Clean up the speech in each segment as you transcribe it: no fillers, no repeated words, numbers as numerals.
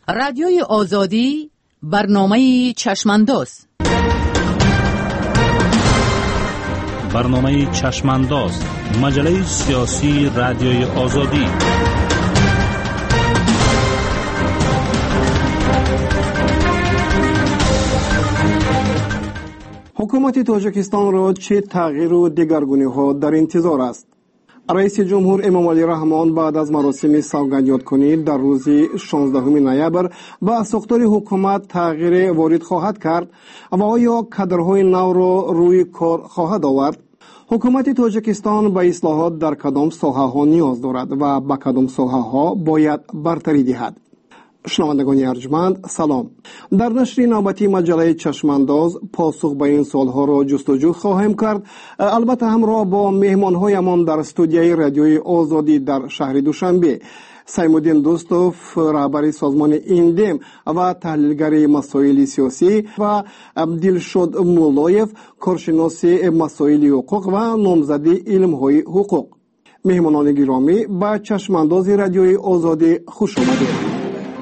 رادیوی آزادی برنامه چشمانداز. برنامه چشمانداز، مجله سیاسی رادیوی آزادی. حکومت تاجیکستان را چه تغییر و دگرگونی‌ها در انتظار است؟ رئیس جمهور امام علی رحمان بعد از مراسم سوگند یادکنی در روز 16 نوامبر به ساختار حکومت تغییر وارد خواهد کرد و آیا کادرهای نو را روی کار خواهد آورد؟ حکومت تاجیکستان به اصلاحات در کدام ساحه‌ها نیاز دارد و به کدام ساحه‌ها باید برتری دهد؟ شنوندگان ارجمند سلام. در نشر نوبتی مجله چشمانداز پاسخ به این سوالها را جستجو خواهیم کرد، البته همراه با مهمان‌هایمان در استودیوی رادیوی آزادی در شهر دوشنبه: سیمودین دوستوف، رهبر سازمان ایندم و تحلیلگر مسائل سیاسی، و دلشد مولایف، کارشناس مسائل حقوق و نامزد علم‌های حقوق. مهمانان گرامی، به چشمانداز رادیوی آزادی خوش آمدید.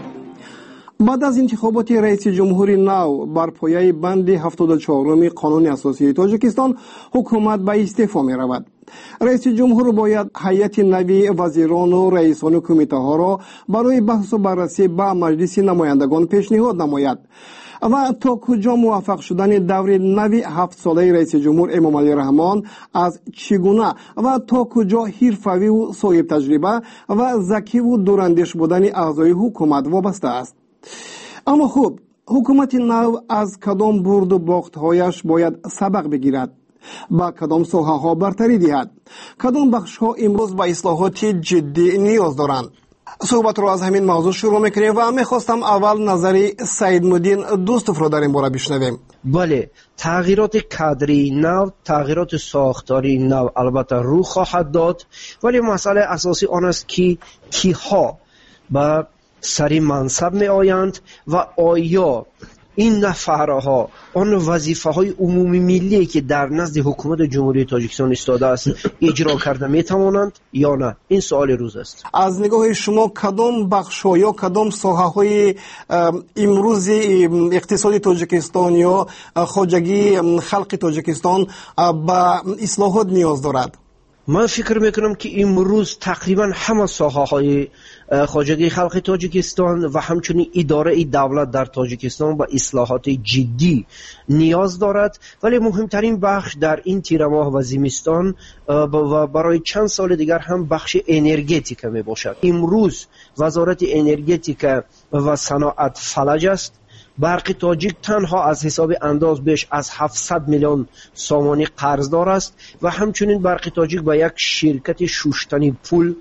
بعد از انتخابات رئیس جمهور نو بر پایه بند 74 قانون اساسی تاجیکستان، حکومت به استعفا می رود. رئیس جمهور باید هیئت نوی وزیران و رئیسان کمیته ها را برای بحث و بررسی به مجلس نمایندگان پیشنهاد نماید و تا کجا موفق شدن دور نوی 7 ساله رئیس جمهور امام علی رحمان از چگونه و تا کجا حرفه‌ای و صاحب تجربه و ذکی و دوراندیش بودن اعضای حکومت وابسته است. اما خوب، حکومت نو از کدام برد و باختهایش باید سبق بگیرد؟ با کدام ساحه ها برتری دهد؟ کدام بخش ها امروز با اصلاحات جدی نیاز دارند؟ صحبت رو از همین موضوع شروع میکنیم و میخواستم اول نظر سیمودین دوستوف رو در این باره بشنویم. بله، تغییرات کادری نو، تغییرات ساختاری نو البته رو خواهد داد، ولی مسئله اساسی آن است که کیها با سری منصب می آیند و آیا این نفرها آن وظیفه های عمومی ملی که در نزد حکومت جمهوری تاجیکستان استاده است اجرا کرده می توانند یا نه؟ این سوال روز است. از نگاه شما کدام بخش ها یا کدام ساحه های امروز اقتصاد تاجیکستان یا خواجگی خلق تاجیکستان به اصلاحات نیاز دارد؟ من فکر میکنم که امروز تقریبا همه ساحه های خواجگی خلق تاجیکستان و همچنین اداره دولت در تاجیکستان با اصلاحات جدی نیاز دارد، ولی مهمترین بخش در این تیر ماه و زمستان و برای چند سال دیگر هم بخش انرژتیک می باشد. امروز وزارت انرژتیک و صنعت فلج است. برق تاجیک تنها از حساب انداز بیش از 700 میلیون سامانی قرضدار است و همچنین برق تاجیک به یک شرکت شوشتنی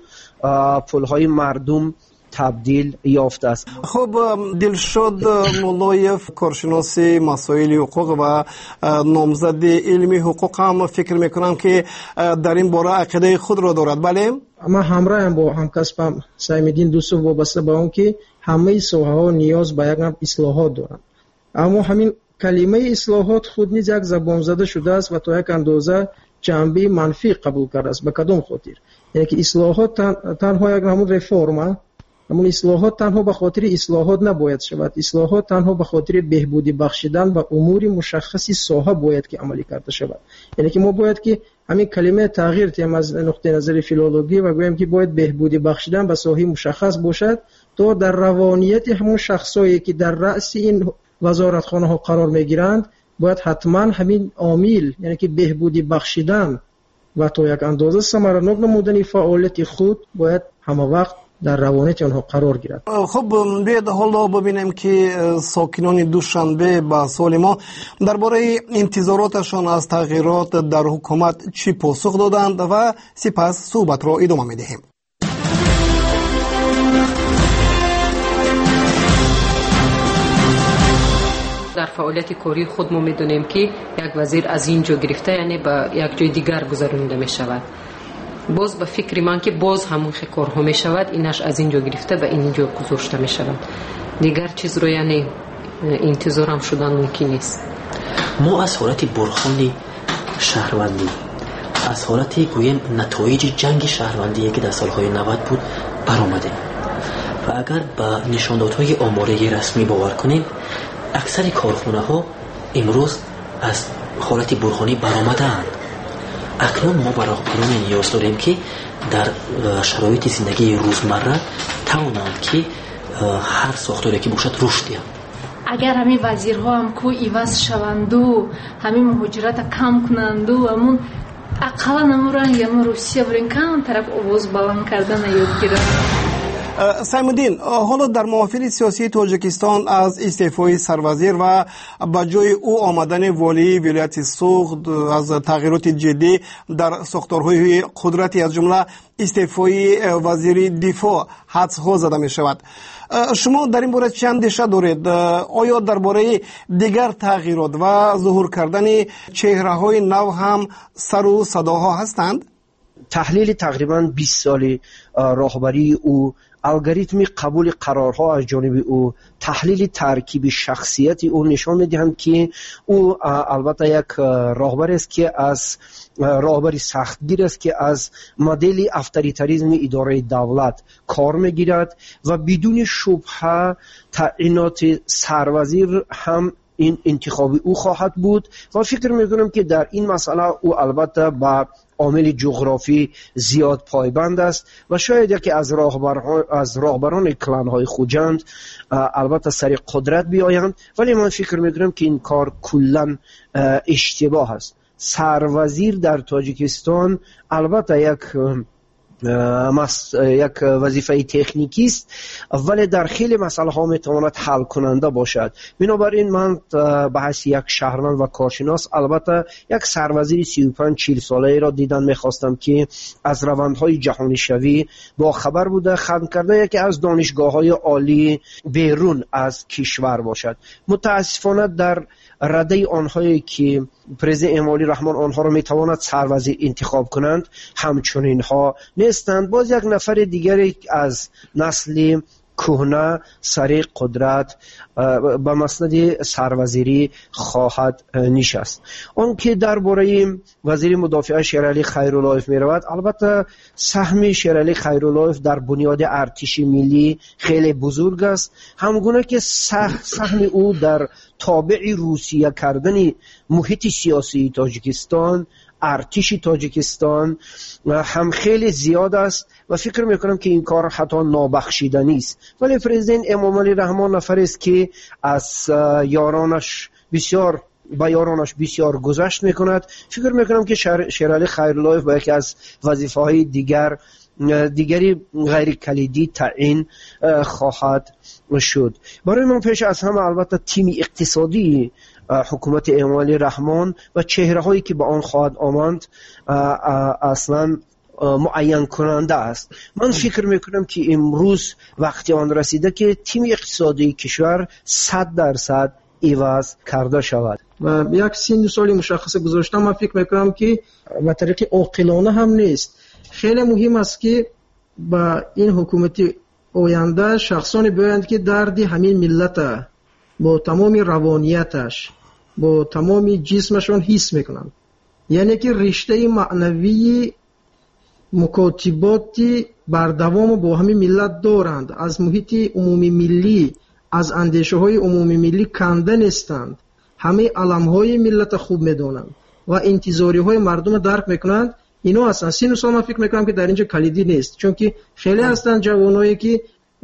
پولهای مردم تبدیل یافته است. خب، دلشد مولایف، کارشناس مسائل حقوق و نامزد علمی حقوق، هم فکر میکنم که در این باره عقیده خود را دارد. بله، اما همراهم با همکسبم سیمودین دوستوف وابسته به اون که همه ساحه ها نیاز به یک اصلاحات دارند، اما همین کلمه اصلاحات خود نیز یک زبان زده شده است و تا یک اندازه جنبه منفی قبول کرده است. به کدام خاطر؟ یعنی که اصلاحات تنها یک همون رفرم، همون اصلاحات تنها به خاطر اصلاحات نباید شود. اصلاحات تنها به خاطر بهبودی بخشیدن و امور مشخصی ساحه باید که عملی کرده شود. یعنی که ما باید که همین کلمه تغییر تیم از نقطه نظر فیلولوژی و گویم که باید بهبودی بخشیدن به ساحه مشخص باشد تا در روانیت همون شخصایی که در رأس این وزارتخانه ها قرار میگیرند باید حتما همین عامل، یعنی که بهبودی بخشیدن و تا یک اندازه ثمرناک نمودن فعالیت خود باید همه وقت در روانیت آنها قرار گیرد. خب، بیاید حالا ببینیم که ساکنان دوشنبه با سوال ما درباره انتظاراتشان از تغییرات در حکومت چی پاسخ دادند و سپس صحبت را ادامه میدهیم. در فعالیت کاری خود ما میدونیم که یک وزیر از اینجا گرفته یعنی به یک جای دیگر گذرانده می شود. باز به فکر من که باز همون کارها می شود، اینش از اینجا گرفته به اینجا گذاشته می شود. دیگر چیز رو یعنی انتظارم شدن ممکن نیست. ما از حالت برخوان شهروندی، از حالت گویم نتایج جنگ شهروندی که در سالهای 90 بود برآمده و اگر با نشاندادهای آماری رسمی باور کنیم اکثر کارخانه ها امروز از حالت برهانی برآمدند. اکنون ما برای نیاز داریم که در شرایط زندگی روزمره توانند که هر ساختاری که باشد رشد دهند. اگر همین وزیرها هم کو ایواز شوند و همین مهاجرت کم کنند و همون اقلا نمورن یا روسیه برین کم طرف آواز بلند کردن یاد گیرند. سیمالدین، حالا در محافل سیاسی تاجیکستان از استعفای سروزیر و به جای او آمدن والی ولایت سوخت از تغییرات جدی در ساختارهای قدرتی از جمله استعفای وزیر دفاع حدس‌ها زده می شود. شما در این باره چه اندیشه دارید؟ آیا درباره دیگر تغییرات و ظهور کردن چهره‌های نو هم سر و صداها هستند؟ تحلیل تقریباً 20 سالی راهبری او، الگوریتم قبول قرارها از جانب او، تحلیل ترکیب شخصیتی او نشان می‌دهند که او البته یک راهبر است که از راهبری سختگیر است که از مدل اتوریتاریسم اداره دولت کار می‌گیرد و بدون شبهه تعیینات سروزیر هم این انتخاب او خواهد بود و فکر می‌کنم که در این مسئله او البته با عامل جغرافی زیاد پایبند است و شاید یکی از راهبران کلان‌های خوجند البته سر قدرت بیایند، ولی من فکر می‌کنم که این کار کلاً اشتباه است. سروزیر در تاجیکستان البته یک وظیفه تکنیکی است ولی در خیلی مسائل ها میتواند حل کننده باشد. بنابراین من به حیث یک شهروند و کارشناس البته یک سروزیر 35-40 ساله را دیدن میخواستم که از روندهای جهانی شوی با خبر بوده، ختم کرده یکی از دانشگاه های عالی بیرون از کشور باشد. متاسفانه در رده آنهایی که پرزیدنت امامعلی رحمان آنها را میتواند سروزیر انتخاب کنند همچنین ها نیستند. باز یک نفر دیگری از نسل کهنه سر قدرت به مسند سروزیری خواهد نشست. آن که درباره وزیر مدافع شیرعلی خیراللهیف می رود، البته سهم شیرعلی خیراللهیف در بنیاد ارتش ملی خیلی بزرگ است، همگونه که سهم او در تابع روسیه کردن محیط سیاسی تاجیکستان، ارتش تاجیکستان هم خیلی زیاد است و فکر میکنم که این کار حتی نابخشیدنی است. ولی پرزیدنت امامعلی رحمان نفر است که از یارانش بسیار گذشت میکند. فکر میکنم که شیرعلی خیراللهیف با یکی از وظیفه‌های دیگری غیر کلیدی تعیین خواهد شد. برای من پیش از همه البته تیم اقتصادی حکومت امامعلی رحمان و چهره هایی که به آن خواهد آمد اصلا معین کننده است. من فکر میکنم که امروز وقتی آن رسیده که تیم اقتصادی کشور 100% عوض کرده شود و یک سن سالی مشخص گذاشتم. من فکر میکنم که به طریق عاقلانه هم نیست. خیلی مهم است که با این حکومت آینده شخصانی بیایند که درد همین ملت با تمام روانیتش با تمام جسمشون حس میکنند، یعنی که رشته معنوی مکاتباتی بردوام با همین ملت دارند، از محیط عمومی ملی، از اندیشه های عمومی ملی کنده نیستند، همه علم های ملت خوب میدونند و انتظاری های مردم درک میکنند. اینا اصلا سین سال من فکر میکنم که در اینجا کلیدی نیست، چون که خیلی هستند جوانایی که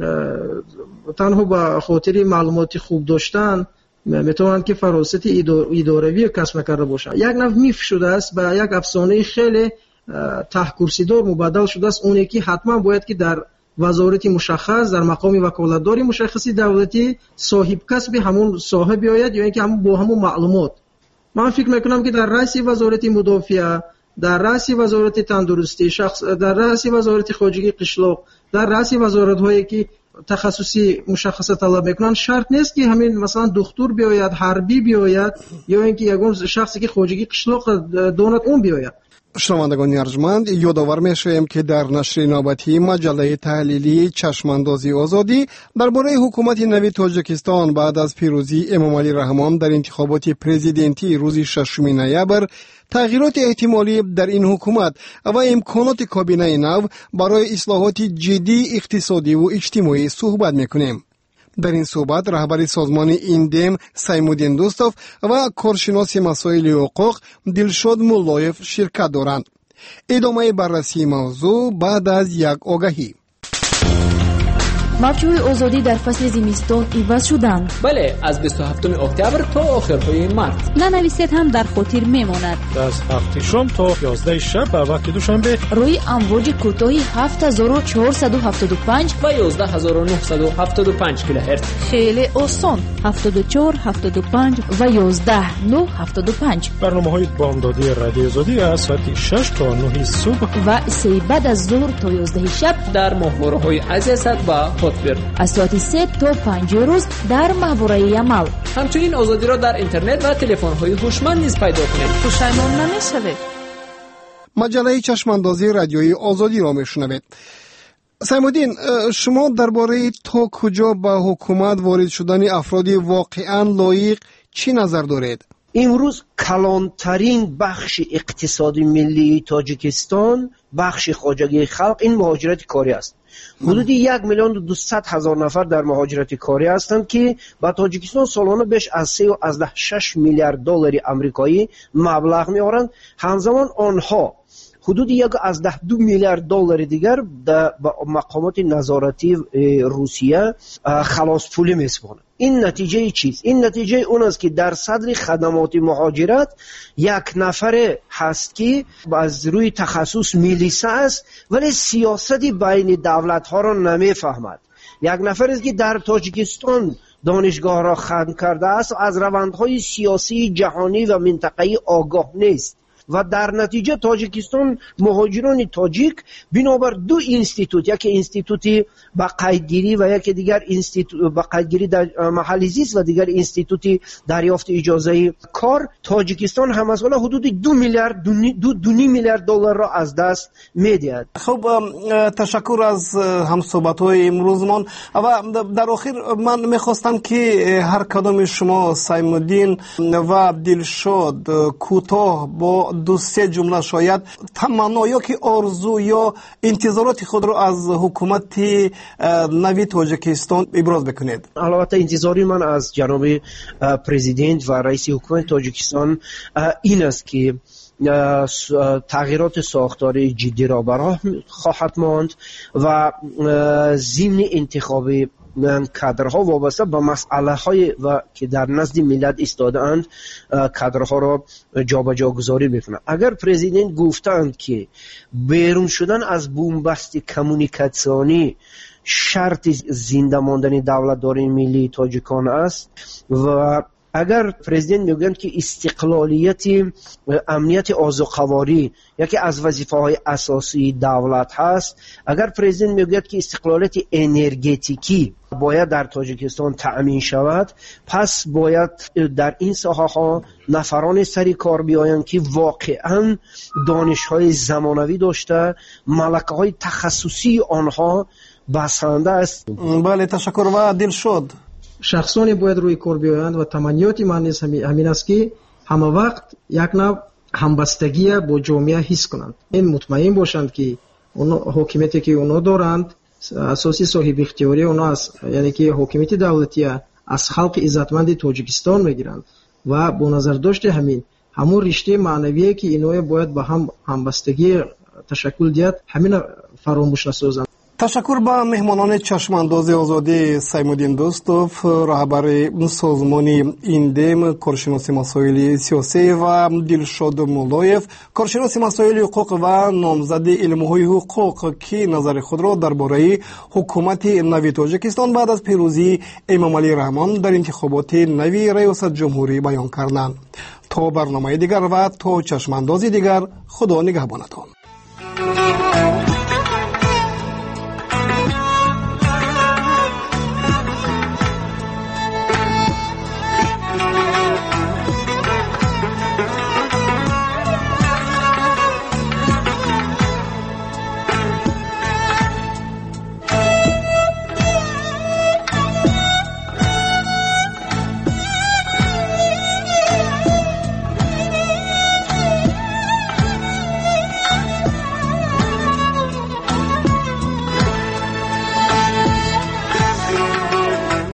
تنها با خاطر معلوماتی خوب داشتن میتونند که فراست اداروی کسب کرده باشند. یک نوع میف شده است به یک افسانه خیلی تحکورسیدار مبادل شده است، اونی که حتما باید که در وزارت مشخص در مقام وکالتداری مشخصی دولتی صاحب کسب همون صاحب بیاید یا اینکه همون با همون معلومات. من فکر میکنم که در رأس وزارت مدافع، در رأس وزارت تندرستی شخص، در رأس وزارت خارجگی قشلاق، در رأس وزارت هایی که تخصصی مشخصه طلب میکنن شرط نیست که همین مثلا دکتر بیاید، حربی بیاید یا اینکه یگون شخصی که خارجگی قشلاق داند اون بیاید. شنوندگان ارجمند، یادآور می‌شویم که در نشر نوبتی مجله تحلیلی چشماندازی آزادی درباره حکومت نوی تاجیکستان بعد از پیروزی امامعلی رحمان در انتخابات پرزیدنتی روز 6 نوامبر، تغییرات احتمالی در این حکومت و امکانات کابینه نو برای اصلاحات جدی اقتصادی و اجتماعی صحبت می‌کنیم. در این صحبت رهبر سازمان ایندم سیمودین دوستوف و کارشناس مسائل حقوق دلشاد مولایف شرکت دارند. ادامه بررسی موضوع بعد از یک آگهی. موجهای آزادی در فصل زمستان عوض شدند. بله، از 27 اکتبر تا آخرهای مارس. ننویسید هم در خاطر میماند. از هفته شام تا 11 شب به وقت دوشنبه روی امواج کوتاه 7475 و 11975 کیلوهرتز. خیلی آسان. 74 75 و 11975. برنامه‌های بامدادی رادیو آزادی از ساعت 6 تا 9 صبح و 3 بعد از ظهر تا 11 شب در ماهواره‌های عزیزت و از ساعت 3 تا 5 روز در محوره یمل. همچنین آزادی را در اینترنت و تلفن‌های هوشمند نیز پیدا کنید. پشیمان نمی‌شوید. مجله چشماندازی رادیویی آزادی را میشنوید. سیمودین، شما درباره تا کجا به حکومت وارد شدن افراد واقعاً لایق چی نظر دارید؟ امروز کلانترین بخش اقتصادی ملی تاجیکستان، بخش خواجگی خلق، این مهاجرت کاری است. حدود 1,200,000 نفر در مهاجرت کاری هستند که با تاجیکستان سالانه بیش از 3.6 میلیارد دلار آمریکایی مبلغ می‌آورند. همزمان آنها حدود 1.2 میلیارد دلار دیگر با مقامات نظارتی روسیه خلاص پولی می‌سپارند. این نتیجه چیست؟ این نتیجه اون است که در صدر خدمات مهاجرت یک نفر هست که از روی تخصص میلیسه است ولی سیاستی بین دولت ها را نمیفهمد. یک نفر است که در تاجیکستان دانشگاه را ختم کرده است و از روندهای سیاسی جهانی و منطقه‌ای آگاه نیست و در نتیجه تاجیکستان مهاجران تاجیک بنابر دو اینستیتوت، یک اینستیتوتی با قیدگیری و یک دیگر اینستیتوت با قیدگیری در محل زیست و دیگر اینستیتوتی دریافت اجازه کار، تاجیکستان هم از حدود 2 میلیارد دلار را از دست می‌دهد. خب، تشکر از همصحبت‌های امروزمان و در آخر من می‌خواستم که هر کدام شما سیمودین و دلشاد کوتاه با 2-3 جمله شاید تمنا یا که آرزو یا انتظارات خود را از حکومت نوی تاجیکستان ابراز بکنید. البته انتظاری من از جناب پرزیدنت و رئیس حکومت تاجیکستان این است که تغییرات ساختاری جدی را براه خواهد ماند و ضمن انتخابی کادرها وابسته به مسئله های و که در نزد ملت ایستاده اند کادرها را جابجا گذاری بکنند. اگر پرزیدنت گفتند که بیرون شدن از بنبست کمونیکاسیونی شرط زنده ماندن دولتداری ملی تاجیکان است و اگر پرزیدنت میگویند که استقلالیت امنیت آذوقواری یکی از وظیفه‌های اساسی دولت هست، اگر پرزیدنت میگوید که استقلالیت انرژتیکی باید در تاجیکستان تأمین شود، پس باید در این ساحه‌ها نفران سری کار بیایند که واقعاً دانش‌های زمانوی داشته، ملکه‌های تخصصی آنها بسنده است. بله، تشکر و دلشاد. شخصانی باید روی کار بیایند و تمنیات من نیز همین است که همه وقت یک نوع همبستگی با جامعه حس کنند. این مطمئن باشند که اون حکومتی که اونا دارند اساسی صاحب اختیاری اونا است، یعنی که حکومت دولتی از خلق عزتمند تاجیکستان میگیرند و با نظر داشت همون رشته معنویه که اینا باید با هم همبستگی تشکل دهد، همین فراموش نسازند. تشکر به مهمانان چشمانداز آزادی سیمودین دوستوف، رهبر سازمان ایندم، کارشناس مسائل سیاسی و دلشاد مولایف، کارشناس مسائل حقوق و نامزد علم‌های حقوق که نظر خود را درباره حکومت نوی تاجیکستان بعد از پیروزی امامعلی رحمان در انتخابات نوی ریاست جمهوری بیان کردند. تا برنامه دیگر و تا چشماندازی دیگر، خدا نگهبانتان.